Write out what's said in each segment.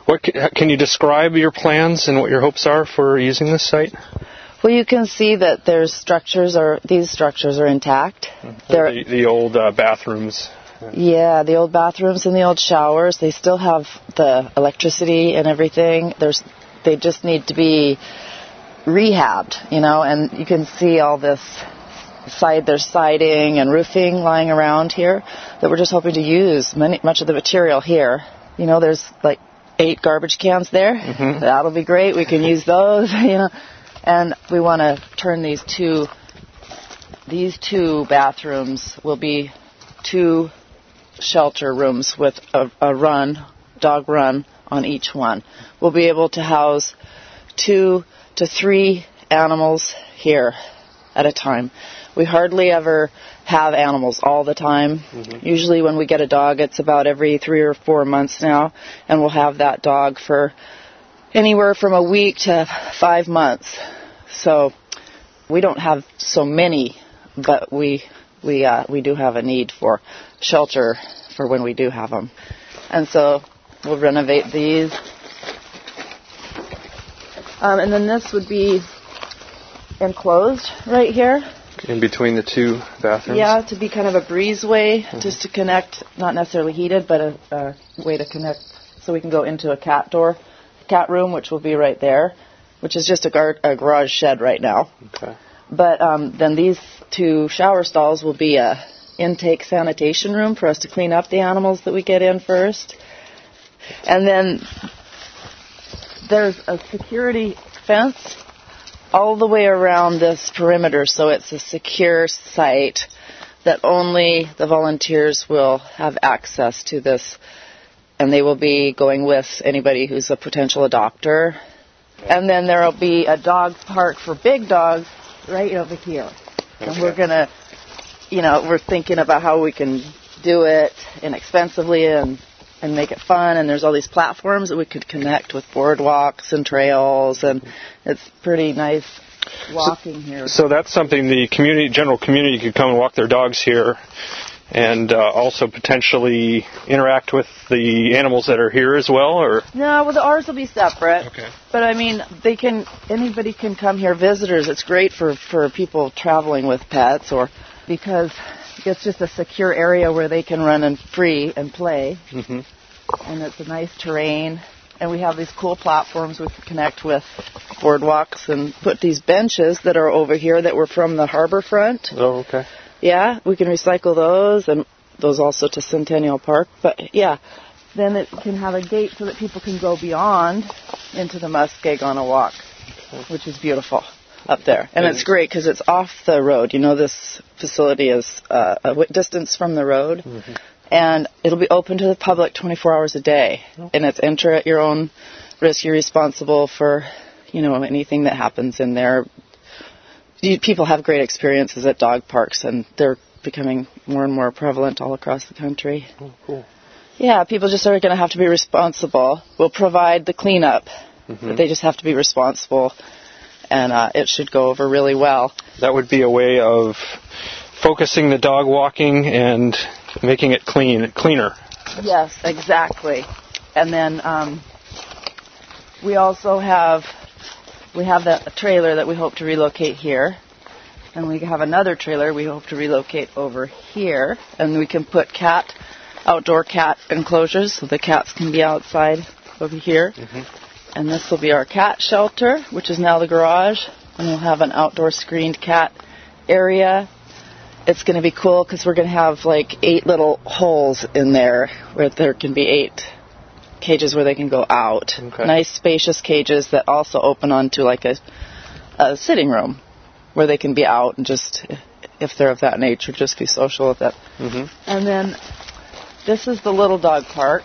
Can you describe your plans and what your hopes are for using this site? Well, you can see that these structures are intact. The old bathrooms. Yeah, the old bathrooms and the old showers. They still have the electricity and everything. They just need to be rehabbed, and you can see all this there's siding and roofing lying around here that we're just hoping to use much of the material here. There's like 8 garbage cans there. Mm-hmm. That'll be great. We can use those, And we want to turn these two bathrooms will be 2 shelter rooms with a dog run on each one. We'll be able to house 2 to 3 animals here at a time. We hardly ever have animals all the time. Mm-hmm. Usually when we get a dog, it's about every 3 or 4 months now, and we'll have that dog for anywhere from a week to 5 months. So we don't have so many, but we do have a need for shelter for when we do have them. And so we'll renovate these. And then this would be enclosed right here. In between the 2 bathrooms? Yeah, to be kind of a breezeway, just to connect, not necessarily heated, but a way to connect so we can go into a cat room, which will be right there, which is just a garage shed right now. Okay. But then these 2 shower stalls will be a intake sanitation room for us to clean up the animals that we get in first. And then there's a security fence all the way around this perimeter, so it's a secure site that only the volunteers will have access to this, and they will be going with anybody who's a potential adopter. And then there will be a dog park for big dogs right over here. Okay. And we're going to, we're thinking about how we can do it inexpensively and make it fun. And there's all these platforms that we could connect with boardwalks and trails, and it's pretty nice walking here. So that's something the general community could come and walk their dogs here, and also potentially interact with the animals that are here as well, or? No, well, ours will be separate. Okay. But I mean, anybody can come here, visitors. It's great for people traveling with pets, or because it's just a secure area where they can run free and play. Mm-hmm. And it's a nice terrain. And we have these cool platforms we can connect with boardwalks and put these benches that are over here that were from the harbor front. Oh, okay. Yeah, we can recycle those, and those also to Centennial Park. But, yeah, then it can have a gate so that people can go beyond into the muskeg on a walk, which is beautiful up there. And it's great because it's off the road. This facility is a distance from the road. Mm-hmm. And it'll be open to the public 24 hours a day. And it's enter at your own risk. You're responsible for, anything that happens in there. People have great experiences at dog parks, and they're becoming more and more prevalent all across the country. Oh, cool. Yeah, people just are going to have to be responsible. We'll provide the cleanup, but they just have to be responsible, and it should go over really well. That would be a way of focusing the dog walking and making it cleaner. Yes, exactly. And then we also have that trailer that we hope to relocate here. And we have another trailer we hope to relocate over here. And we can put outdoor cat enclosures so the cats can be outside over here. Mm-hmm. And this will be our cat shelter, which is now the garage. And we'll have an outdoor screened cat area. It's going to be cool because we're going to have 8 little holes in there where there can be 8 cages where they can go out. Okay. Nice spacious cages that also open onto a sitting room where they can be out and just, if they're of that nature, just be social with it. Mm-hmm. And then this is the little dog park.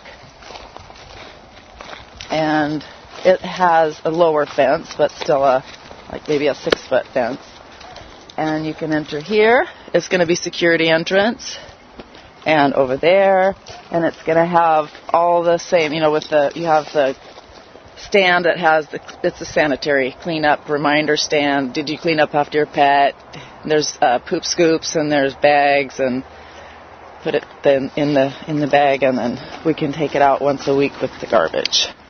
And it has a lower fence, but still maybe a 6-foot fence. And you can enter here. It's going to be security entrance. And over there. And it's going to have all the same, you have the stand that has it's a sanitary cleanup reminder stand. Did you clean up after your pet? There's poop scoops and there's bags, and put it then in the bag, and then we can take it out once a week with the garbage.